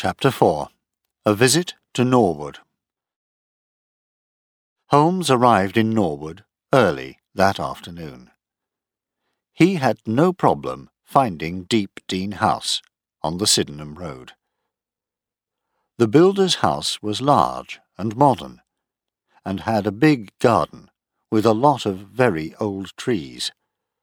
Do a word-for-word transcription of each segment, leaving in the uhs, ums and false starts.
Chapter four. A Visit to Norwood. Holmes arrived in Norwood early that afternoon. He had no problem finding Deepdene House on the Sydenham Road. The builder's house was large and modern, and had a big garden with a lot of very old trees.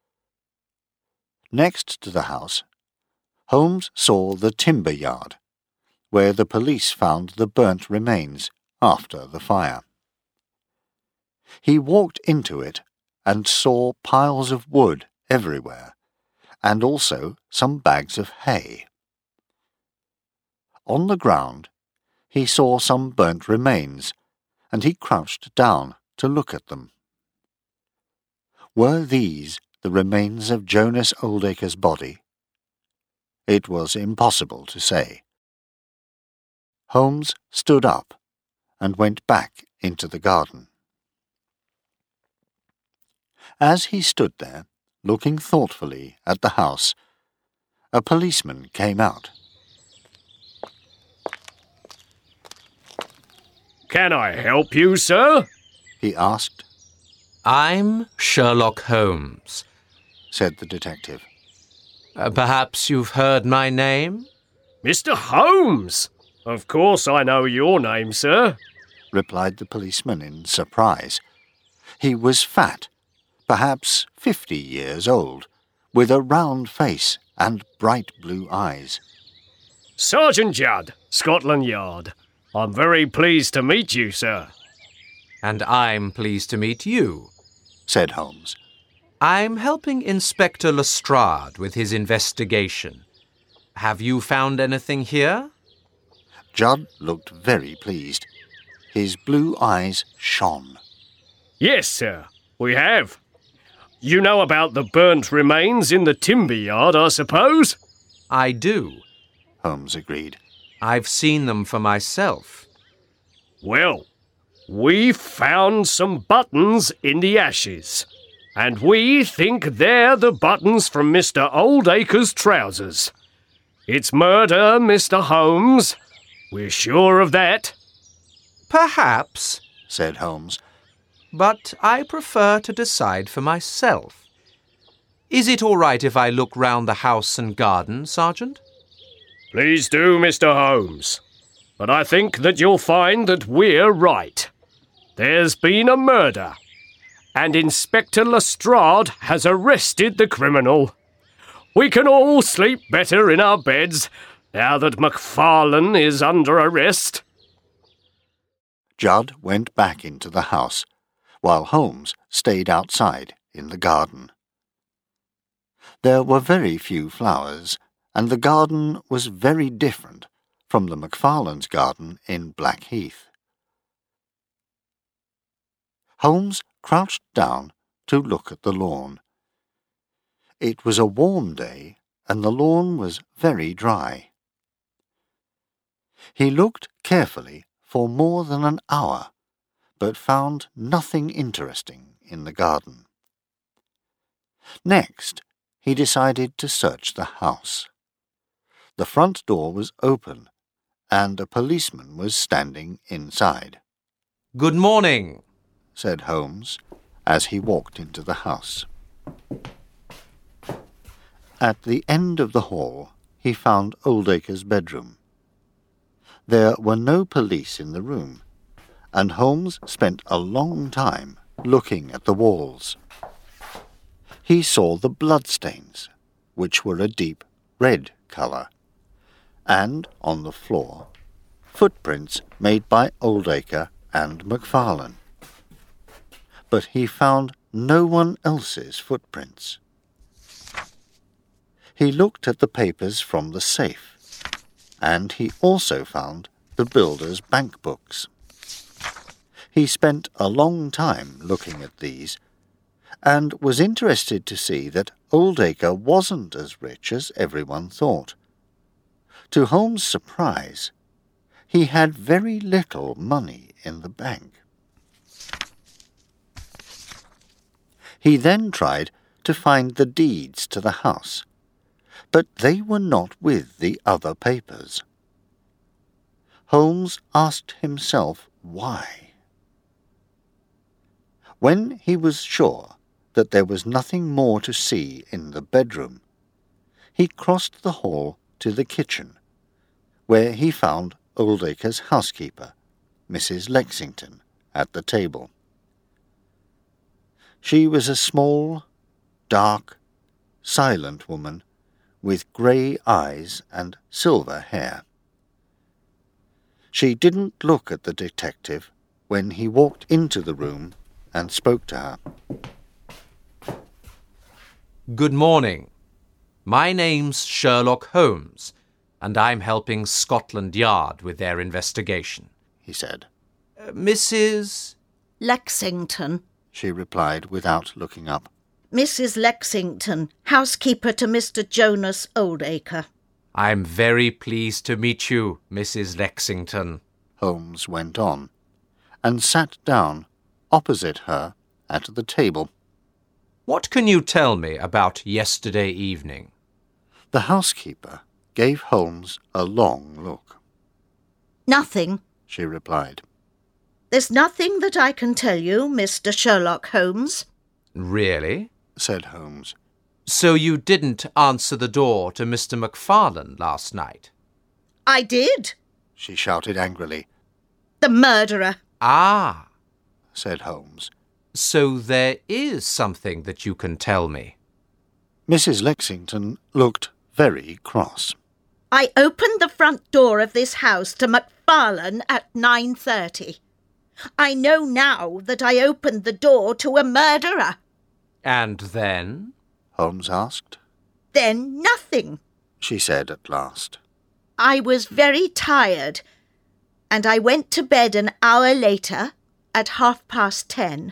Next to the house, Holmes saw the timber yard, where the police found the burnt remains after the fire. He walked into it and saw piles of wood everywhere, and also some bags of hay. On the ground, he saw some burnt remains, and he crouched down to look at them. Were these the remains of Jonas Oldacre's body? It was impossible to say. Holmes stood up and went back into the garden. As he stood there, looking thoughtfully at the house, a policeman came out. "Can I help you, sir?" he asked. "I'm Sherlock Holmes," said the detective. Uh, perhaps you've heard my name? "Mister Holmes! Of course I know your name, sir," replied the policeman in surprise. He was fat, perhaps fifty years old, with a round face and bright blue eyes. "Sergeant Judd, Scotland Yard. I'm very pleased to meet you, sir." "And I'm pleased to meet you," said Holmes. "I'm helping Inspector Lestrade with his investigation. Have you found anything here?" Judd looked very pleased. His blue eyes shone. "Yes, sir, we have. You know about the burnt remains in the timber yard, I suppose?" "I do," Holmes agreed. "I've seen them for myself." "Well, we found some buttons in the ashes, and we think they're the buttons from Mister Oldacre's trousers. It's murder, Mister Holmes. We're sure of that." "Perhaps," said Holmes. "but I prefer to decide for myself. Is it all right if I look round the house and garden, Sergeant?" "Please do, Mister Holmes. But I think that you'll find that we're right. There's been a murder, and Inspector Lestrade has arrested the criminal. We can all sleep better in our beds now that Macfarlane is under arrest." Judd went back into the house, while Holmes stayed outside in the garden. There were very few flowers, and the garden was very different from the Macfarlane's garden in Blackheath. Holmes crouched down to look at the lawn. It was a warm day, and the lawn was very dry. He looked carefully for more than an hour, but found nothing interesting in the garden. Next, he decided to search the house. The front door was open, and a policeman was standing inside. "Good morning," said Holmes, as he walked into the house. At the end of the hall, he found Oldacre's bedroom. There were no police in the room, and Holmes spent a long time looking at the walls. He saw the bloodstains, which were a deep red colour, and, on the floor, footprints made by Oldacre and Macfarlane. But he found no one else's footprints. He looked at the papers from the safe, and he also found the builder's bank books. He spent a long time looking at these, and was interested to see that Oldacre wasn't as rich as everyone thought. To Holmes' surprise, he had very little money in the bank. He then tried to find the deeds to the house, but they were not with the other papers. Holmes asked himself why. When he was sure that there was nothing more to see in the bedroom, he crossed the hall to the kitchen, where he found Oldacre's housekeeper, Missus Lexington, at the table. She was a small, dark, silent woman with grey eyes and silver hair. She didn't look at the detective when he walked into the room and spoke to her. Good morning. My name's Sherlock Holmes, and I'm helping Scotland Yard with their investigation, he said. Uh, Missus Lexington, she replied without looking up. Missus Lexington, housekeeper to Mister Jonas Oldacre. I'm very pleased to meet you, Missus Lexington, Holmes went on, and sat down opposite her at the table. What can you tell me about yesterday evening? The housekeeper gave Holmes a long look. Nothing, she replied. There's nothing that I can tell you, Mister Sherlock Holmes. Really? Said Holmes. So you didn't answer the door to Mister Macfarlane last night? I did, she shouted angrily. The murderer. Ah, said Holmes. So there is something that you can tell me. Missus Lexington looked very cross. I opened the front door of this house to Macfarlane at nine thirty. I know now that I opened the door to a murderer. And then? Holmes asked. Then nothing, she said at last. I was very tired, and I went to bed an hour later, at half past ten.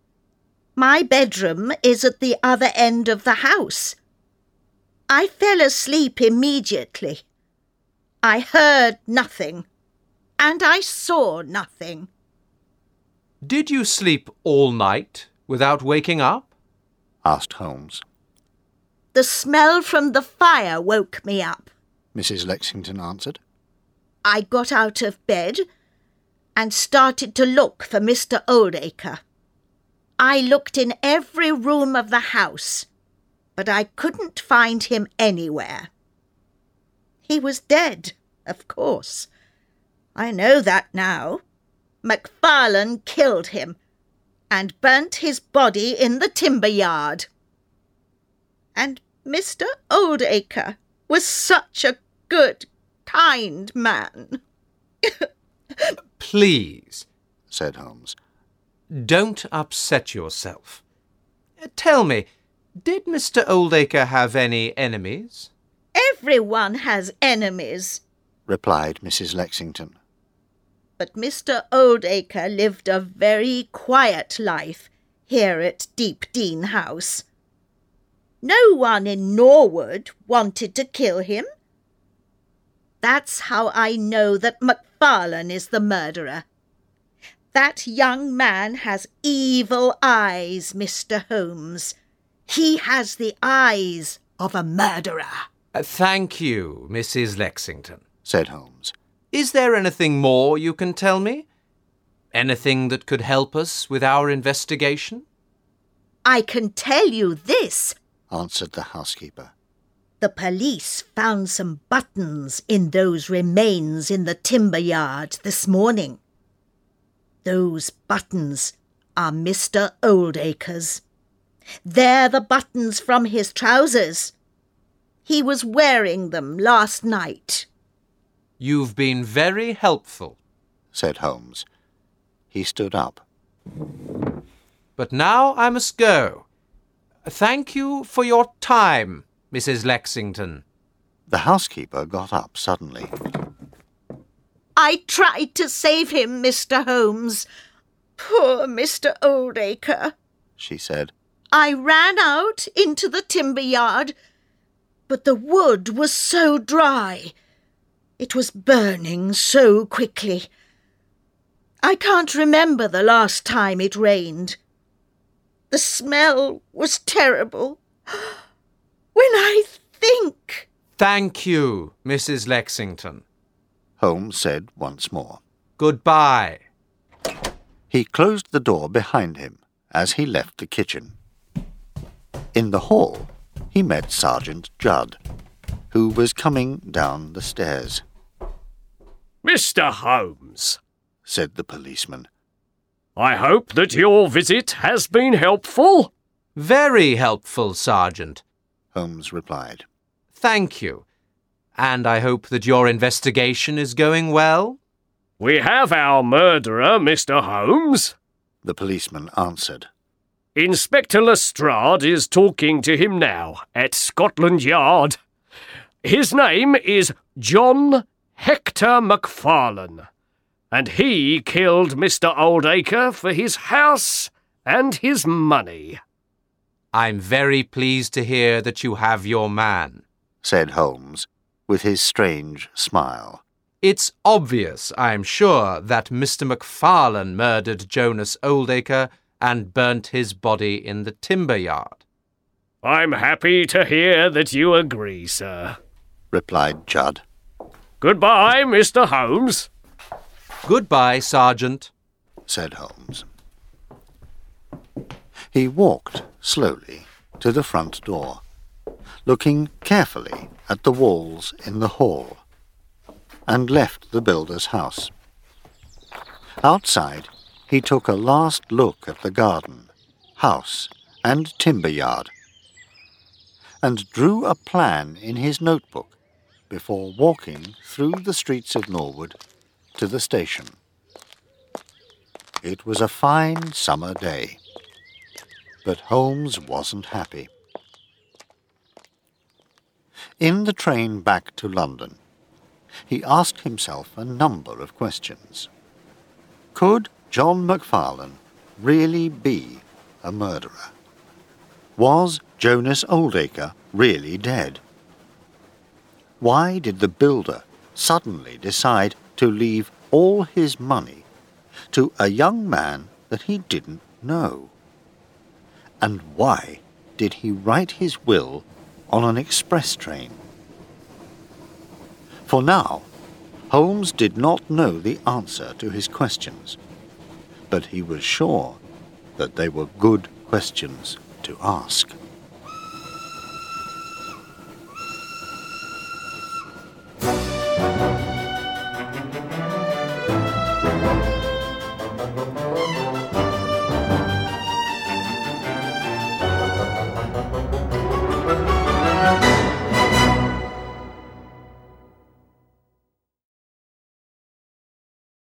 My bedroom is at the other end of the house. I fell asleep immediately. I heard nothing, and I saw nothing. Did you sleep all night without waking up? Asked Holmes. The smell from the fire woke me up, Missus Lexington answered. I got out of bed and started to look for Mister Oldacre. I looked in every room of the house, but I couldn't find him anywhere. He was dead, of course. I know that now. Macfarlane killed him and burnt his body in the timber yard. And Mister Oldacre was such a good, kind man. Please, said Holmes. Don't upset yourself. Tell me, did Mister Oldacre have any enemies? Everyone has enemies, replied Missus Lexington. But Mister Oldacre lived a very quiet life here at Deepdene House. No one in Norwood wanted to kill him. That's how I know that Macfarlane is the murderer. That young man has evil eyes, Mister Holmes. He has the eyes of a murderer. Uh, thank you, Missus Lexington, said Holmes. Is there anything more you can tell me? Anything that could help us with our investigation? I can tell you this, answered the housekeeper. The police found some buttons in those remains in the timber yard this morning. Those buttons are Mister Oldacre's. They're the buttons from his trousers. He was wearing them last night. You've been very helpful, said Holmes. He stood up. But now I must go. Thank you for your time, Missus Lexington. The housekeeper got up suddenly. I tried to save him, Mister Holmes. Poor Mister Oldacre, she said. I ran out into the timber yard, but the wood was so dry. It was burning so quickly. I can't remember the last time it rained. The smell was terrible. When I think... Thank you, Missus Lexington. Holmes said once more. Goodbye. He closed the door behind him as he left the kitchen. In the hall, he met Sergeant Judd, who was coming down the stairs. Mister Holmes, said the policeman. I hope that your visit has been helpful. Very helpful, Sergeant, Holmes replied. Thank you. And I hope that your investigation is going well? We have our murderer, Mister Holmes, the policeman answered. Inspector Lestrade is talking to him now at Scotland Yard. His name is John Hector MacFarlane, and he killed Mister Oldacre for his house and his money. I'm very pleased to hear that you have your man, said Holmes, with his strange smile. It's obvious, I'm sure, that Mister MacFarlane murdered Jonas Oldacre and burnt his body in the timber yard. I'm happy to hear that you agree, sir, replied Judd. Goodbye, Mister Holmes. Goodbye, Sergeant, said Holmes. He walked slowly to the front door, looking carefully at the walls in the hall, and left the builder's house. Outside, he took a last look at the garden, house, and timber yard, and drew a plan in his notebook before walking through the streets of Norwood to the station. It was a fine summer day, but Holmes wasn't happy. In the train back to London, he asked himself a number of questions. Could John MacFarlane really be a murderer? Was Jonas Oldacre really dead? Why did the builder suddenly decide to leave all his money to a young man that he didn't know? And why did he write his will on an express train? For now, Holmes did not know the answer to his questions, but he was sure that they were good questions to ask.